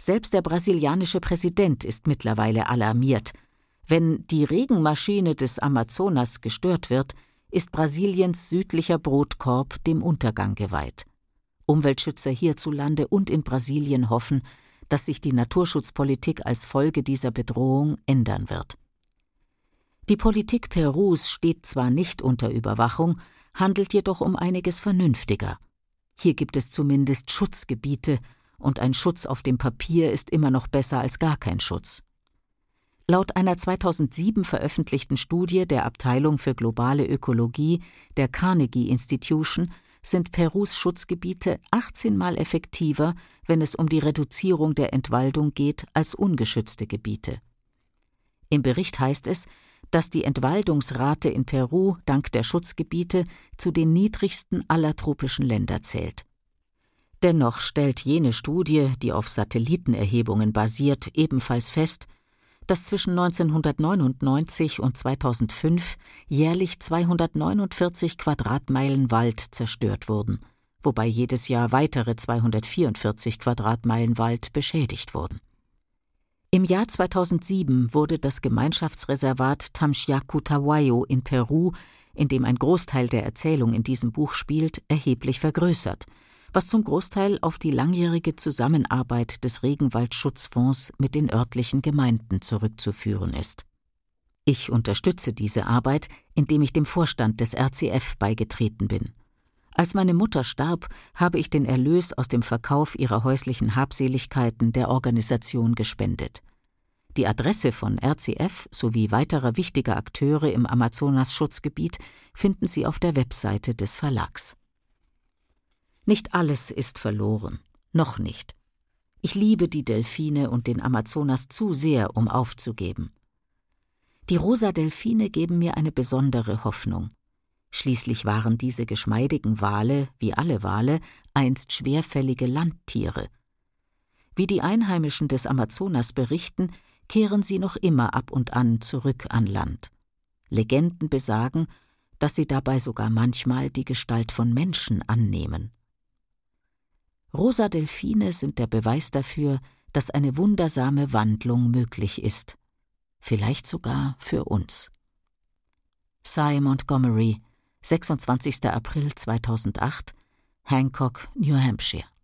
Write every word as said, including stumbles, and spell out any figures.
Selbst der brasilianische Präsident ist mittlerweile alarmiert. Wenn die Regenmaschine des Amazonas gestört wird, ist Brasiliens südlicher Brotkorb dem Untergang geweiht. Umweltschützer hierzulande und in Brasilien hoffen, dass sich die Naturschutzpolitik als Folge dieser Bedrohung ändern wird. Die Politik Perus steht zwar nicht unter Überwachung, handelt jedoch um einiges vernünftiger. Hier gibt es zumindest Schutzgebiete, und ein Schutz auf dem Papier ist immer noch besser als gar kein Schutz. Laut einer zweitausendsieben veröffentlichten Studie der Abteilung für globale Ökologie der Carnegie Institution sind Perus Schutzgebiete achtzehnmal effektiver, wenn es um die Reduzierung der Entwaldung geht, als ungeschützte Gebiete. Im Bericht heißt es, dass die Entwaldungsrate in Peru dank der Schutzgebiete zu den niedrigsten aller tropischen Länder zählt. Dennoch stellt jene Studie, die auf Satellitenerhebungen basiert, ebenfalls fest, dass zwischen neunzehnhundertneunundneunzig und zweitausendfünf jährlich zweihundertneunundvierzig Quadratmeilen Wald zerstört wurden, wobei jedes Jahr weitere zweihundertvierundvierzig Quadratmeilen Wald beschädigt wurden. Im Jahr zweitausendsieben wurde das Gemeinschaftsreservat Tamxiacu-Tahuayo in Peru, in dem ein Großteil der Erzählung in diesem Buch spielt, erheblich vergrößert, was zum Großteil auf die langjährige Zusammenarbeit des Regenwaldschutzfonds mit den örtlichen Gemeinden zurückzuführen ist. Ich unterstütze diese Arbeit, indem ich dem Vorstand des R C F beigetreten bin. Als meine Mutter starb, habe ich den Erlös aus dem Verkauf ihrer häuslichen Habseligkeiten der Organisation gespendet. Die Adresse von R C F sowie weiterer wichtiger Akteure im Amazonas-Schutzgebiet finden Sie auf der Webseite des Verlags. Nicht alles ist verloren, noch nicht. Ich liebe die Delfine und den Amazonas zu sehr, um aufzugeben. Die rosa Delfine geben mir eine besondere Hoffnung. Schließlich waren diese geschmeidigen Wale, wie alle Wale, einst schwerfällige Landtiere. Wie die Einheimischen des Amazonas berichten, kehren sie noch immer ab und an zurück an Land. Legenden besagen, dass sie dabei sogar manchmal die Gestalt von Menschen annehmen. Rosa Delfine sind der Beweis dafür, dass eine wundersame Wandlung möglich ist. Vielleicht sogar für uns. Cy Montgomery, sechsundzwanzigster April zweitausendacht, Hancock, New Hampshire.